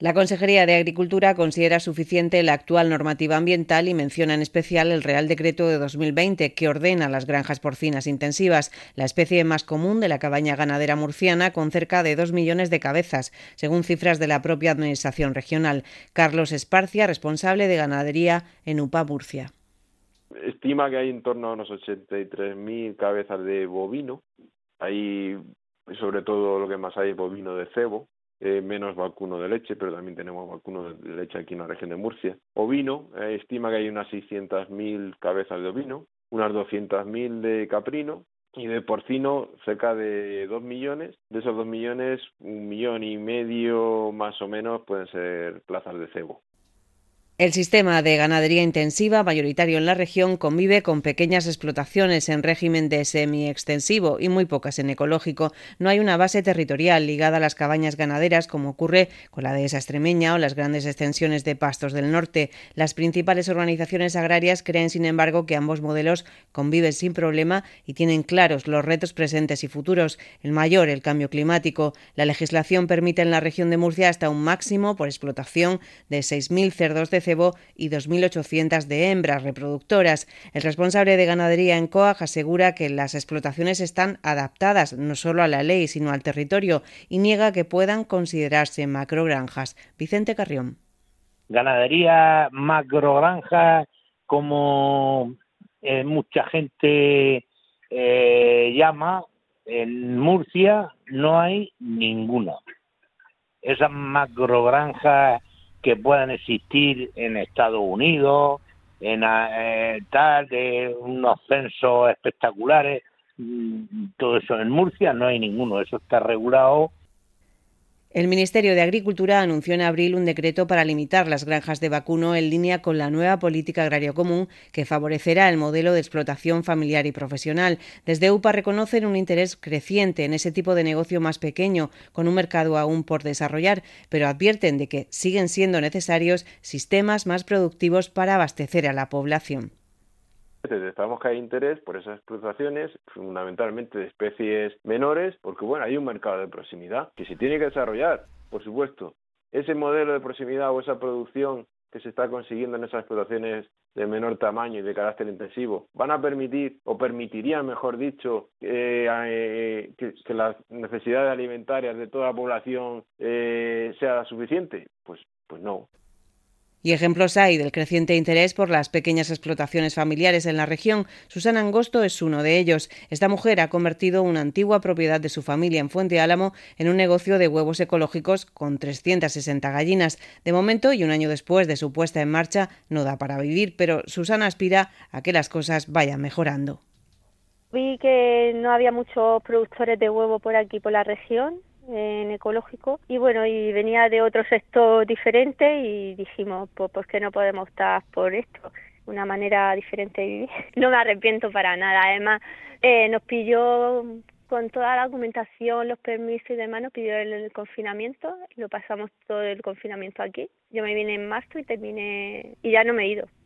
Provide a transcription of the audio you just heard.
La Consejería de Agricultura considera suficiente la actual normativa ambiental y menciona en especial el Real Decreto de 2020 que ordena las granjas porcinas intensivas, la especie más común de la cabaña ganadera murciana, con cerca de 2 millones de cabezas, según cifras de la propia Administración regional. Carlos Esparcia, responsable de ganadería en UPA Murcia. Estima que hay en torno a unos 83.000 cabezas de bovino. Hay, sobre todo, lo que más hay es bovino de cebo, menos vacuno de leche, pero también tenemos vacuno de leche aquí en la región de Murcia. Ovino, estima que hay unas 600.000 cabezas de ovino, unas 200.000 de caprino, y de porcino cerca de 2 millones. De esos 2 millones, 1,5 millones más o menos pueden ser plazas de cebo. El sistema de ganadería intensiva, mayoritario en la región, convive con pequeñas explotaciones en régimen de semi-extensivo y muy pocas en ecológico. No hay una base territorial ligada a las cabañas ganaderas, como ocurre con la dehesa extremeña o las grandes extensiones de pastos del norte. Las principales organizaciones agrarias creen, sin embargo, que ambos modelos conviven sin problema y tienen claros los retos presentes y futuros. El mayor, el cambio climático. La legislación permite en la región de Murcia hasta un máximo por explotación de 6.000 cerdos de cebo y 2.800 de hembras reproductoras. El responsable de ganadería en COAG asegura que las explotaciones están adaptadas no solo a la ley, sino al territorio, y niega que puedan considerarse macrogranjas. Vicente Carrión. Ganadería macrogranja, como mucha gente llama, en Murcia no hay ninguna. Esas macrogranjas que puedan existir en Estados Unidos, en de unos censos espectaculares, todo eso en Murcia no hay ninguno, eso está regulado. El Ministerio de Agricultura anunció en abril un decreto para limitar las granjas de vacuno en línea con la nueva política agraria común que favorecerá el modelo de explotación familiar y profesional. Desde UPA reconocen un interés creciente en ese tipo de negocio más pequeño, con un mercado aún por desarrollar, pero advierten de que siguen siendo necesarios sistemas más productivos para abastecer a la población. Detectamos que hay interés por esas explotaciones, fundamentalmente de especies menores, porque bueno, hay un mercado de proximidad que se tiene que desarrollar, por supuesto. Ese modelo de proximidad o esa producción que se está consiguiendo en esas explotaciones de menor tamaño y de carácter intensivo van a permitir, o permitirían, mejor dicho, que las necesidades alimentarias de toda la población sea suficiente. Pues no. Y ejemplos hay del creciente interés por las pequeñas explotaciones familiares en la región. Susana Angosto es uno de ellos. Esta mujer ha convertido una antigua propiedad de su familia en Fuente Álamo en un negocio de huevos ecológicos con 360 gallinas. De momento, y un año después de su puesta en marcha, no da para vivir, pero Susana aspira a que las cosas vayan mejorando. Vi que no había muchos productores de huevo por aquí, por la región, en ecológico, y bueno, y venía de otro sector diferente y dijimos, pues ¿por qué no podemos optar por esto? Una manera diferente de vivir. No me arrepiento para nada, además nos pilló con toda la documentación, los permisos y demás, nos pidió el confinamiento, lo pasamos todo el confinamiento aquí. Yo me vine en marzo y terminé, y ya no me he ido.